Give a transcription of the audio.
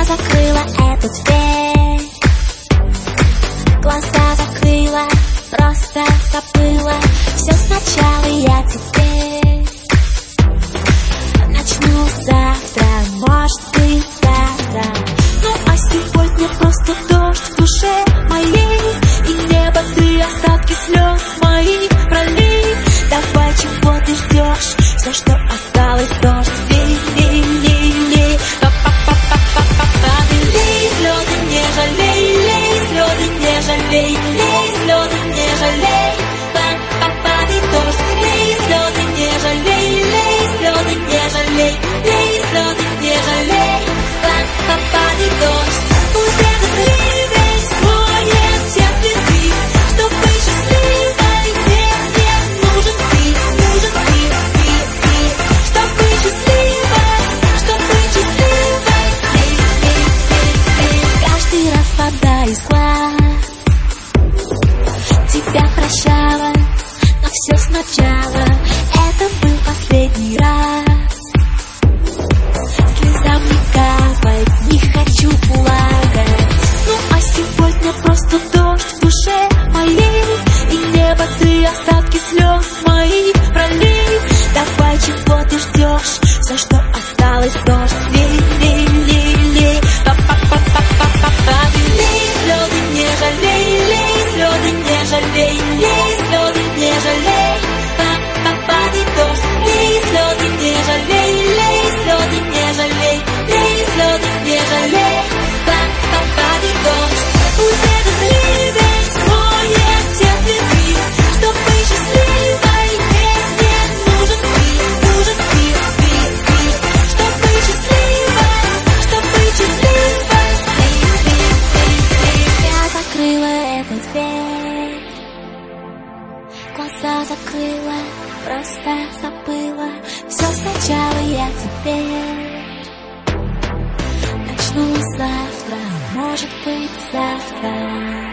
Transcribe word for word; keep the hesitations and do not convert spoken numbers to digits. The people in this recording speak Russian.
Я закрыла эту дверь, глаза закрыла, просто забыла все сначала. Я теперь начну завтра, может быть завтра. Ну а сегодня просто дождь в душе моей, и небо ты остатки слез моих пролей. Давай, чего ты ждешь? Все, что осталось, дождь, лей, лей, лей, лей. Па-па-па-па-па-па-па. Лей, слезы не жалей, лей, слезы не жалей, лей, слезы не жалей. Па-па-па-ди дождь, лей, слезы не жалей, лей, слезы не жалей, лей, слезы не жалей. Па-па-па-ди дождь. Пусть этот ливень смоет все следы, чтоб быть счастливой, нет, нет, нужен ты, нужен ты, ты, ты. Чтоб быть счастливой, чтоб быть счастливой, лей, лей, лей, лей. Каждый раз вода из глаз тебя прощала, но все сначала. Это был последний раз. Слезам не капать, не хочу плакать. Ну а сегодня просто дождь в душе моей, и небо ты остатки слез моих пролей. Давай, чего ты ждешь? Все, что осталось, дождь, лей, лей, лей, лей. Па-па-па-па-па-па. Лей, слезы не жалей, лей, слезы не жалей, лей, слезы не жалей. Па-па-па-ди дождь, лей, слезы не жалей, лей, слезы не жалей, лей, слезы не жалей. Па-па-па-ди дождь. Пусть этот ливень смоет все следы, чтоб быть счастливой, нет, нет, нужен ты, нужен ты, ты, ты. Чтоб быть счастливой, чтоб быть счастливой, лей, лей, лей, лей. Я закрыла эту дверь, глаза закрыла, просто забыла все сначала. Я теперь начну завтра, может быть завтра.